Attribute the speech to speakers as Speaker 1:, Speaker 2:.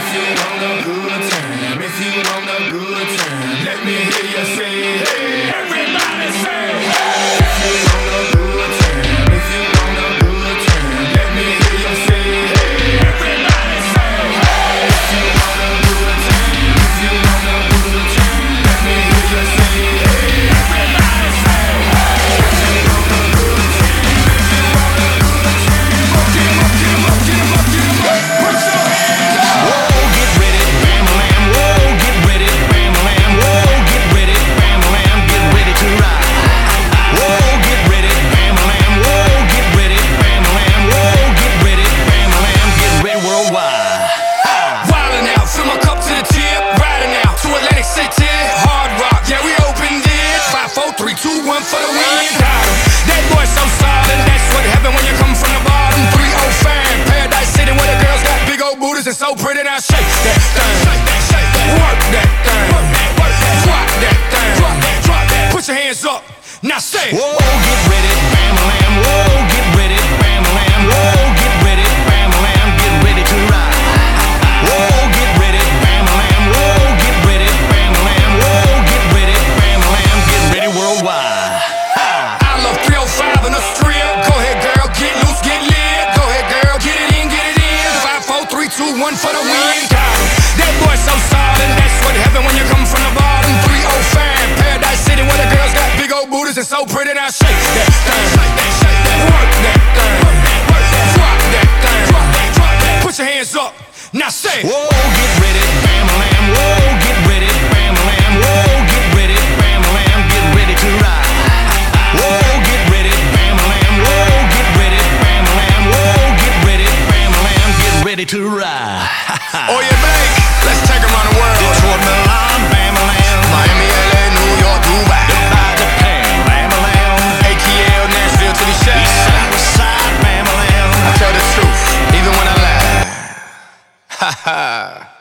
Speaker 1: If you want a good time, if you want a good time, let me hear you say, hey, everybody say, hey. If you want a good time, if you want a good time, let me hear you say, hey, everybody say, hey. If you want a good time, if you want a good time, let me hear you say, hey, everybody say, hey. If you want a good time, if you want a good time, get 'em up, get 'em up, get 'em up, get 'em up, put your hands up.
Speaker 2: Whoa, get ready, bam-a-lam. Whoa, get ready, bam-a-lam. Whoa, get ready, bam-a-lam. Get ready to ride. Whoa, get ready, bam-a-lam. Whoa, get ready, bam-a-lam. Whoa, get ready, bam-a-lam. Get ready worldwide.
Speaker 1: Wildin' out, fill my cup to the tip. Riding out to Atlantic City. Hard rock, yeah, we opened it. 5, 4, 3, 2, 1 for the win. Got 'em. That boy so solid. That's what happened when you come from the bottom. 305, Paradise City, where the girls got big old booties and so pretty. Now shake that thing, work that thing, drop that thing, drop that. Put your hands up, now say it.
Speaker 2: Whoa, get ready, bam-a-lam. Whoa, get ready, bam-a-lam. Whoa, get ready, bam-a-lam. Get ready to ride. Whoa, get ready, bam-a-lam. Whoa, get ready, bam-a-lam. Whoa, get ready, bam-a-lam. Get ready worldwide.
Speaker 1: I love 305 in the strip. Go ahead, girl, get loose, get lit. Go ahead, girl, get it in, get it in. 5, 4, 3, 2, 1 for the win. Got 'em. That boy so solid. That's what happened when you come from the bottom. 305, Paradise City, where the girls got big old booties and so pretty. Now shake that thing, work that thing, drop that thing, drop that. Put your hands up, now say it.
Speaker 2: Whoa, get ready, bam-a-lam. Whoa, get ready, bam-a-lam. Whoa, get ready, bam-a-lam. Get ready to ride. Whoa, get ready, bam-a-lam. Whoa, get ready, bam-a-lam. Whoa, get ready, bam-a-lam. Get ready to ride.
Speaker 1: Oh, you bank, let's take 'em around the world.
Speaker 2: Detroit, Milan, bam-a-lam.
Speaker 1: Miami, LA, New York, Dubai,
Speaker 2: Dubai, Japan, bam-a-lam.
Speaker 1: ATL, Nashville to the
Speaker 2: East
Speaker 1: Shack.
Speaker 2: side, west side, bam-a-lam.
Speaker 1: I tell the truth, even when I lie. Ha ha.